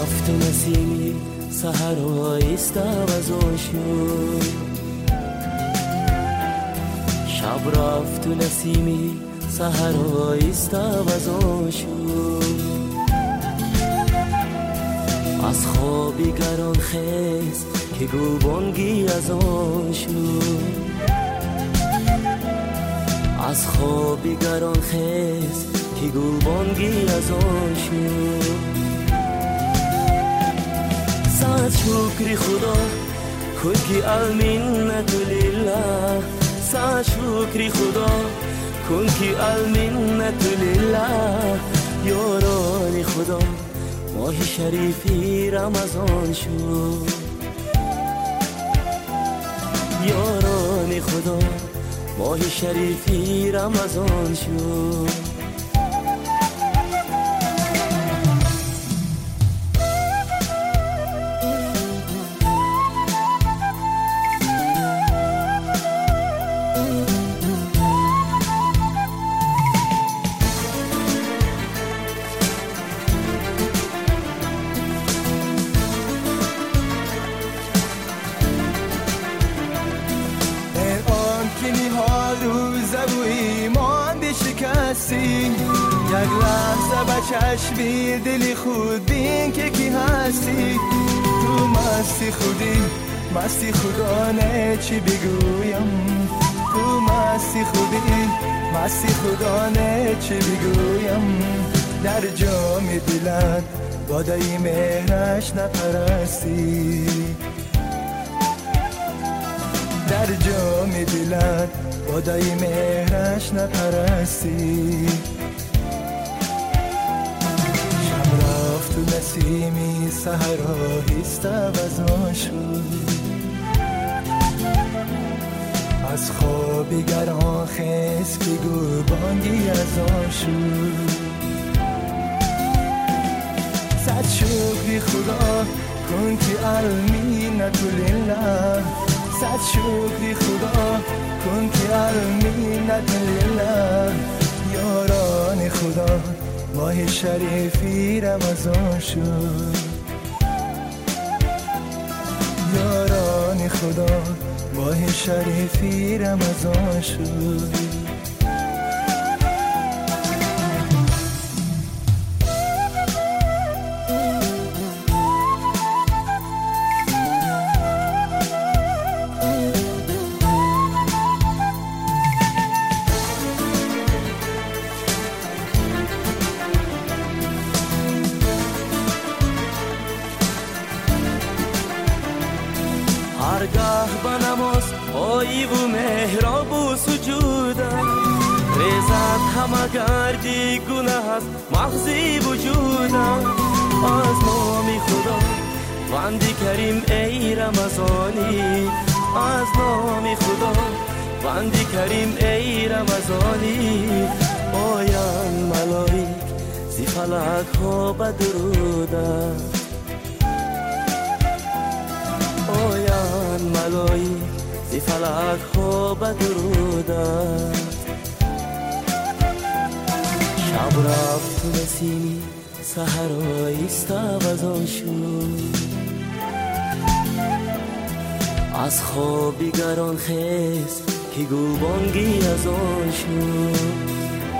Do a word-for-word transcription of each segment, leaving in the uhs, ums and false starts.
رفت و نسیمی سحرهای استوازون شد. شب رفت و نسیمی سحرهای استوازون شد. از خوابی گران خیز که گوبانگی از آن شد. از خوابی گران خیز که گوبانگی از آن شد. صد شکری خدا کن که المنت لله. صد شکری خدا کن که المنت لله. یاران خدا ماه شریفی رمضان شد. یاران خدا ماه شریفی رمضان شد. یک لحظه به چشمی دلی خود بین که کی هستی. تو مستی خودی مستی خدا نه چی بگویم. تو مستی خودی مستی خدا نه چی بگویم. در جام دلت بادای مهرش نپرستی. در جام دلت بادای مهرش نپرستی. شب رفت و نسیمی سحرها استوازان شد. از خوابی گران خیز که گوبانگی از آن شد. صد شکری خدا کن که المنت لله. صد شکری خدا کن که المنت لله. یاران خدا ماه شریفی رمضان شد. یاران خدا ماه شریفی رمضان شد. هرگاه به نماز آیی و محراب و سجودم. رزت همه گردی گناه است مغزی وجودم. از نام خدا بندی کریم ای رمضانی. از نام خدا بندی کریم ای رمضانی. آیان ملائک زی فلک ها بدرودم. آیان ملائک زی فلک ها بدرودم. شب رفت و نسیمی سحرهای استوازان شد. از خوابی گران خیز که گوبانگی از آن شد.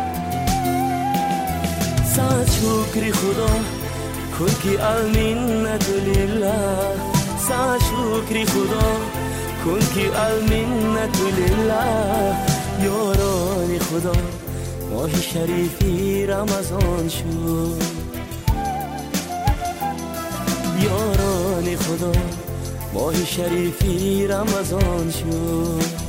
صد شکری خدا کن که المنت لله. صد شکری خدا کن که المنت لله. یاران خدا ماه شریفی رمضان شد. یاران خدا ماه شریفی رمضان شد.